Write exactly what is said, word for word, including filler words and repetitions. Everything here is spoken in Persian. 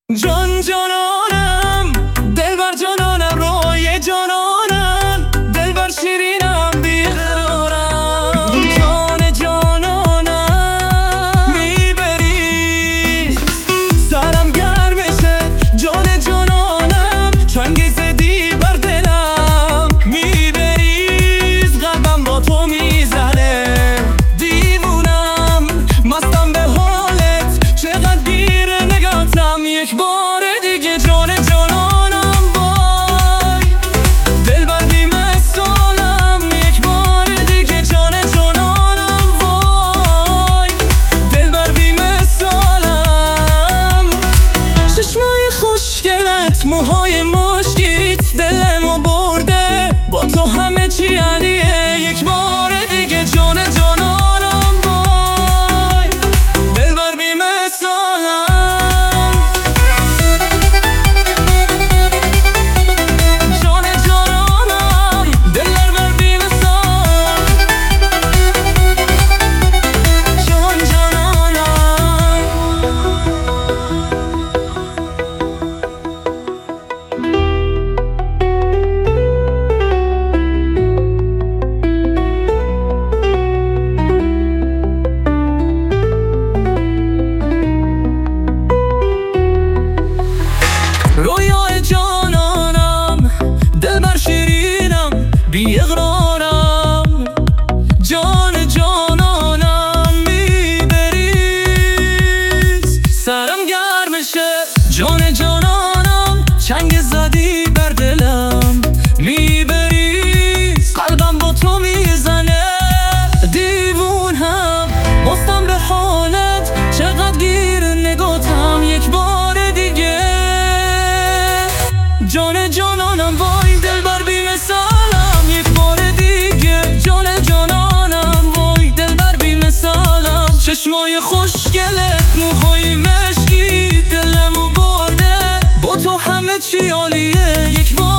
جان جانانم، دلبر جانانم، روی جانانم، دلبر شیرینم، بیقرارم. جان جانانم میبری سرم گرمشه، جان جانانم چنگی زدی بر دلم. میبریز قلبم با تو میزنه، دیوونم مستم به حالت، چقدر گیر نگاتم. یک بار دیگه جان جانانم وای، دلبر بی‌مثالم. یک بار دیگه جان جانانم وای، دلبر بی‌مثالم. چشمای خوشگلت، موهای مشکیت، دلمو برده، با تو همه چی علیه. یک بار دیگه جان جانانم وای، دلبر بی‌مثالم. رویای جانانم، دلبر شیرینم، بی اقرارم. جان جانانم میبریز سرم گرمشه، جان جانانم چنگ زدی بر دلم. میبریز قلبم با تو میزنه، دیوونم مستم به حالت، چقدر گیر نگاتم. یک بار دیگه جان جانانم وای، دلبر بی‌مثالم. یک بار دیگه جان جانانم وای، دلبر بی‌مثالم. چشمای خوشگلت، موهای مشکی، دلمو برده، با تو همه چی عالیه. یک بار